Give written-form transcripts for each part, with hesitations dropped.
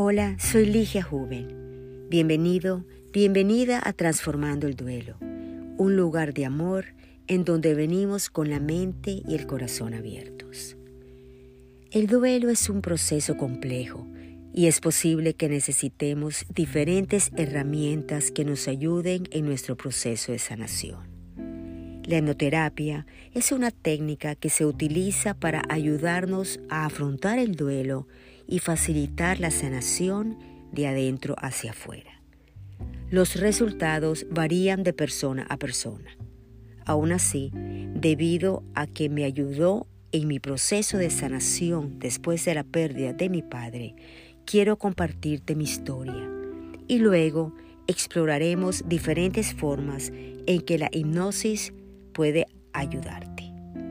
Hola, soy Ligia Juven. Bienvenido, bienvenida a Transformando el Duelo, un lugar de amor en donde venimos con la mente y el corazón abiertos. El duelo es un proceso complejo y es posible que necesitemos diferentes herramientas que nos ayuden en nuestro proceso de sanación. La hipnoterapia es una técnica que se utiliza para ayudarnos a afrontar el duelo y facilitar la sanación de adentro hacia afuera. Los resultados varían de persona a persona. Aún así, debido a que me ayudó en mi proceso de sanación después de la pérdida de mi padre, quiero compartirte mi historia y luego exploraremos diferentes formas en que la hipnosis puede ayudarte.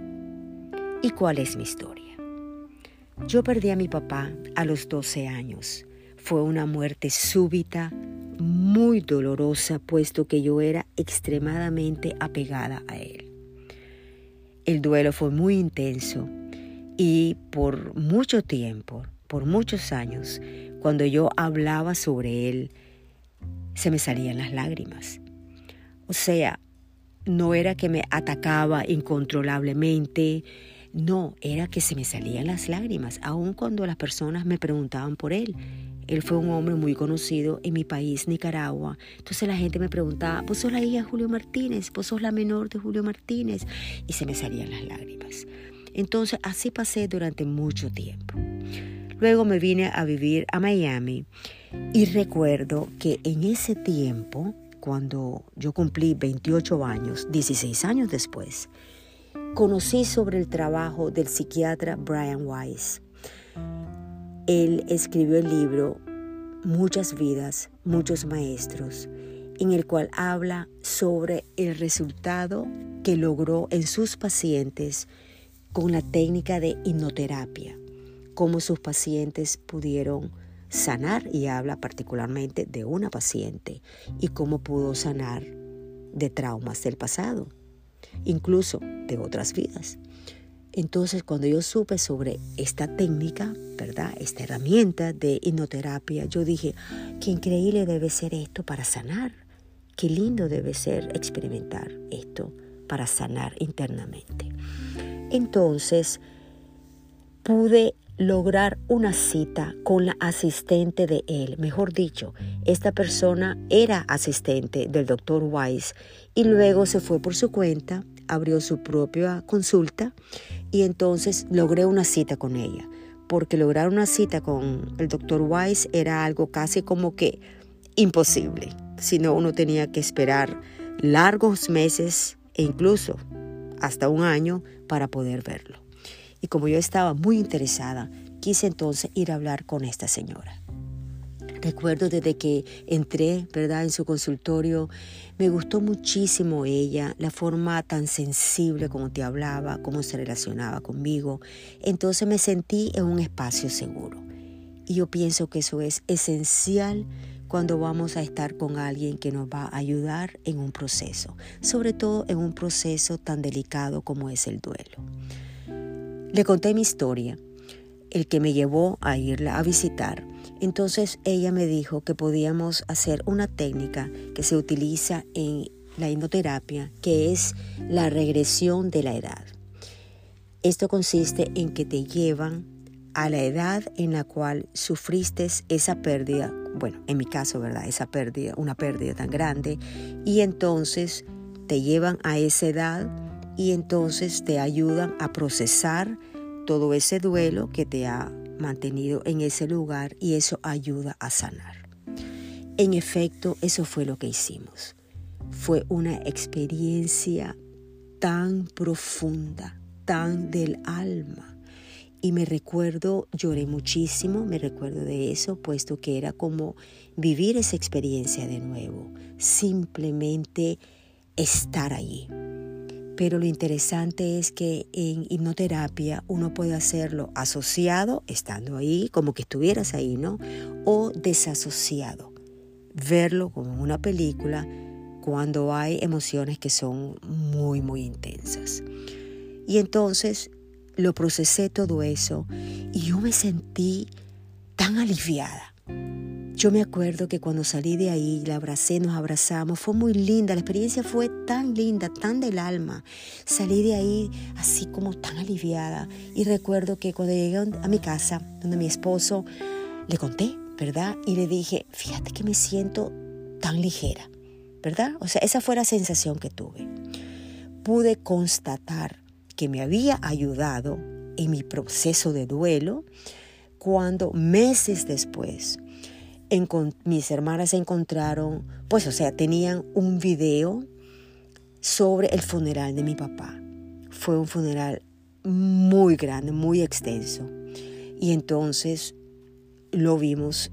¿Y cuál es mi historia? Yo perdí a mi papá a los 12 años. Fue una muerte súbita, muy dolorosa, puesto que yo era extremadamente apegada a él. El duelo fue muy intenso y por mucho tiempo, por muchos años, cuando yo hablaba sobre él, se me salían las lágrimas. O sea, no era que me atacaba incontrolablemente, no, era que se me salían las lágrimas, aun cuando las personas me preguntaban por él. Él fue un hombre muy conocido en mi país, Nicaragua. Entonces la gente me preguntaba, ¿vos sos la hija de Julio Martínez? ¿Vos sos la menor de Julio Martínez? Y se me salían las lágrimas. Entonces así pasé durante mucho tiempo. Luego me vine a vivir a Miami y recuerdo que en ese tiempo, cuando yo cumplí 28 años, 16 años después, conocí sobre el trabajo del psiquiatra Brian Weiss. Él escribió el libro Muchas vidas, muchos maestros, en el cual habla sobre el resultado que logró en sus pacientes con la técnica de hipnoterapia, cómo sus pacientes pudieron sanar, y habla particularmente de una paciente y cómo pudo sanar de traumas del pasado, incluso de otras vidas. Entonces, cuando yo supe sobre esta técnica, ¿verdad?, esta herramienta de hipnoterapia, yo dije, qué increíble debe ser esto para sanar, qué lindo debe ser experimentar esto para sanar internamente. Entonces, pude lograr una cita con la asistente de él. Mejor dicho, esta persona era asistente del Dr. Weiss y luego se fue por su cuenta, abrió su propia consulta y entonces logré una cita con ella. Porque lograr una cita con el Dr. Weiss era algo casi como que imposible. Si no, uno tenía que esperar largos meses e incluso hasta un año para poder verlo. Y como yo estaba muy interesada, quise entonces ir a hablar con esta señora. Recuerdo desde que entré, ¿verdad?, en su consultorio, me gustó muchísimo ella, la forma tan sensible como te hablaba, cómo se relacionaba conmigo. Entonces me sentí en un espacio seguro. Y yo pienso que eso es esencial cuando vamos a estar con alguien que nos va a ayudar en un proceso, sobre todo en un proceso tan delicado como es el duelo. Le conté mi historia, el que me llevó a irla a visitar. Entonces ella me dijo que podíamos hacer una técnica que se utiliza en la hipnoterapia, que es la regresión de la edad. Esto consiste en que te llevan a la edad en la cual sufriste esa pérdida, bueno, en mi caso, ¿verdad?, esa pérdida, una pérdida tan grande, y entonces te llevan a esa edad y entonces te ayudan a procesar todo ese duelo que te ha mantenido en ese lugar y eso ayuda a sanar. En efecto, eso fue lo que hicimos. Fue una experiencia tan profunda, tan del alma. Y me recuerdo, lloré muchísimo, me recuerdo de eso, puesto que era como vivir esa experiencia de nuevo, simplemente estar allí. Pero lo interesante es que en hipnoterapia uno puede hacerlo asociado, estando ahí, como que estuvieras ahí, ¿no? O desasociado, verlo como una película cuando hay emociones que son muy, muy intensas. Y entonces lo procesé todo eso y yo me sentí tan aliviada. Yo me acuerdo que cuando salí de ahí, la abracé, nos abrazamos, fue muy linda, la experiencia fue tan linda, tan del alma. Salí de ahí así como tan aliviada. Y recuerdo que cuando llegué a mi casa, donde mi esposo, le conté, ¿verdad? Y le dije, fíjate que me siento tan ligera, ¿verdad? O sea, esa fue la sensación que tuve. Pude constatar que me había ayudado en mi proceso de duelo cuando meses después mis hermanas encontraron, tenían un video sobre el funeral de mi papá. Fue un funeral muy grande, muy extenso. Y entonces lo vimos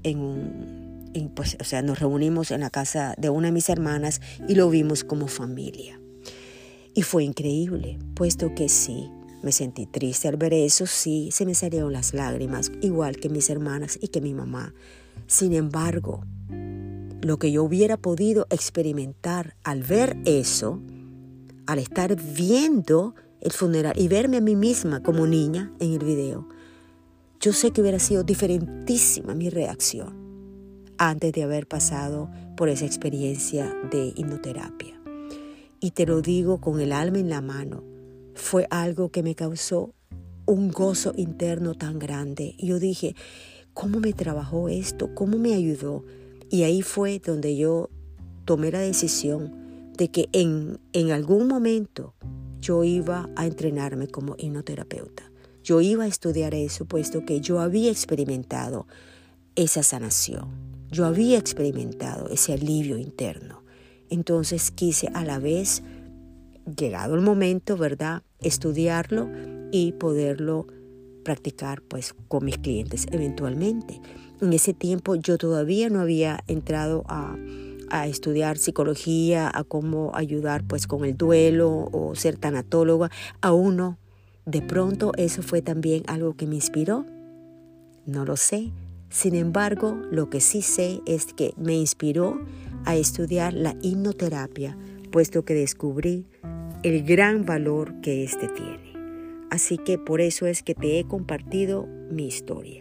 nos reunimos en la casa de una de mis hermanas y lo vimos como familia. Y fue increíble, puesto que sí, me sentí triste al ver eso, sí, se me salieron las lágrimas, igual que mis hermanas y que mi mamá. Sin embargo, lo que yo hubiera podido experimentar al ver eso, al estar viendo el funeral y verme a mí misma como niña en el video, yo sé que hubiera sido diferentísima mi reacción antes de haber pasado por esa experiencia de hipnoterapia. Y te lo digo con el alma en la mano, fue algo que me causó un gozo interno tan grande. Y yo dije, ¿cómo me trabajó esto? ¿Cómo me ayudó? Y ahí fue donde yo tomé la decisión de que en algún momento yo iba a entrenarme como hipnoterapeuta. Yo iba a estudiar eso, puesto que yo había experimentado esa sanación. Yo había experimentado ese alivio interno. Entonces quise a la vez, llegado el momento, ¿verdad?, estudiarlo y poderlo practicar con mis clientes eventualmente. En ese tiempo yo todavía no había entrado a estudiar psicología, a cómo ayudar con el duelo o ser tanatóloga, aún no. De pronto eso fue también algo que me inspiró, no lo sé. Sin embargo, lo que sí sé es que me inspiró a estudiar la hipnoterapia, puesto que descubrí el gran valor que éste tiene. Así que por eso es que te he compartido mi historia.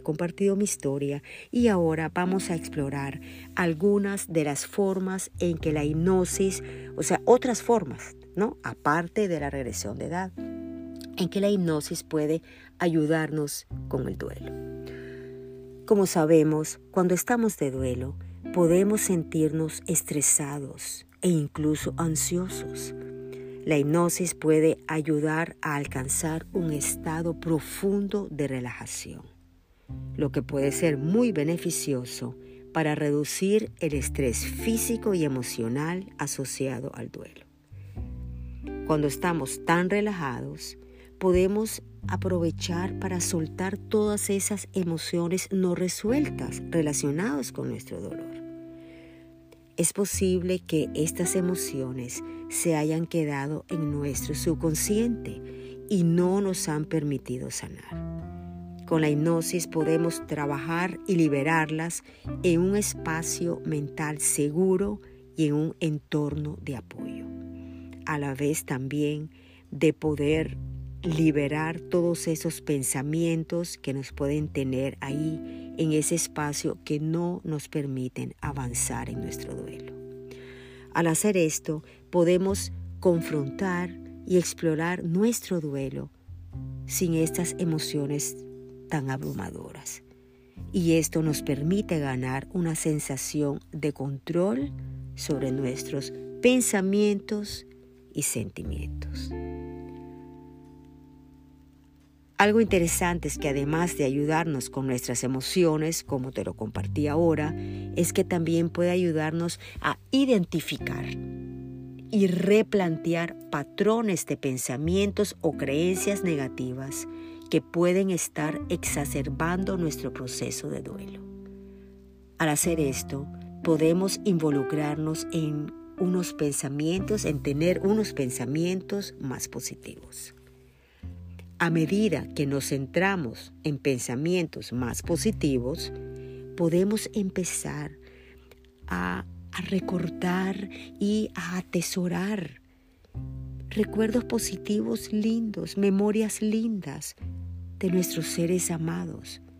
Y ahora vamos a explorar algunas de las formas en que la hipnosis, otras formas, ¿no?, aparte de la regresión de edad, en que la hipnosis puede ayudarnos con el duelo. Como sabemos, cuando estamos de duelo, podemos sentirnos estresados e incluso ansiosos. La hipnosis puede ayudar a alcanzar un estado profundo de relajación, lo que puede ser muy beneficioso para reducir el estrés físico y emocional asociado al duelo. Cuando estamos tan relajados, podemos aprovechar para soltar todas esas emociones no resueltas relacionadas con nuestro dolor. Es posible que estas emociones se hayan quedado en nuestro subconsciente y no nos han permitido sanar. Con la hipnosis podemos trabajar y liberarlas en un espacio mental seguro y en un entorno de apoyo. A la vez también de poder liberar todos esos pensamientos que nos pueden tener ahí en ese espacio que no nos permiten avanzar en nuestro duelo. Al hacer esto, podemos confrontar y explorar nuestro duelo sin estas emociones tan abrumadoras. Y esto nos permite ganar una sensación de control sobre nuestros pensamientos y sentimientos. Algo interesante es que además de ayudarnos con nuestras emociones, como te lo compartí ahora, es que también puede ayudarnos a identificar y replantear patrones de pensamientos o creencias negativas que pueden estar exacerbando nuestro proceso de duelo. Al hacer esto, podemos involucrarnos en tener unos pensamientos más positivos. A medida que nos centramos en pensamientos más positivos, podemos empezar a recordar y a atesorar recuerdos positivos lindos, memorias lindas de nuestros seres amados.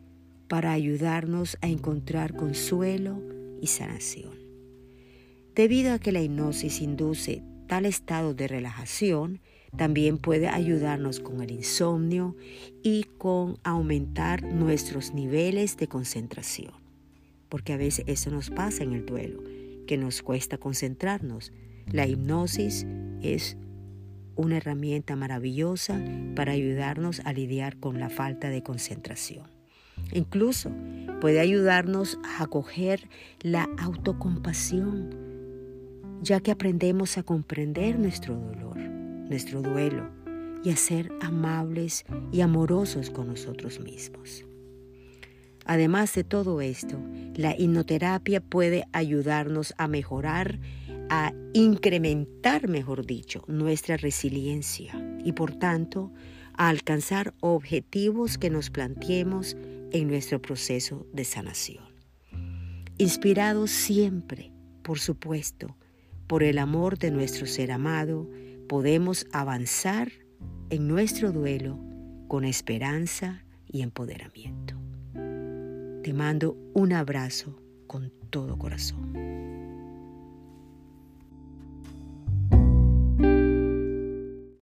para ayudarnos a encontrar consuelo y sanación. Debido a que la hipnosis induce tal estado de relajación, también puede ayudarnos con el insomnio y con aumentar nuestros niveles de concentración. Porque a veces eso nos pasa en el duelo, que nos cuesta concentrarnos. La hipnosis es una herramienta maravillosa para ayudarnos a lidiar con la falta de concentración. Incluso puede ayudarnos a acoger la autocompasión, ya que aprendemos a comprender nuestro dolor, nuestro duelo, y a ser amables y amorosos con nosotros mismos. Además de todo esto, la hipnoterapia puede ayudarnos a mejorar, a incrementar, mejor dicho, nuestra resiliencia y por tanto a alcanzar objetivos que nos planteemos en nuestro proceso de sanación. Inspirados siempre, por supuesto, por el amor de nuestro ser amado, podemos avanzar en nuestro duelo con esperanza y empoderamiento. Te mando un abrazo con todo corazón.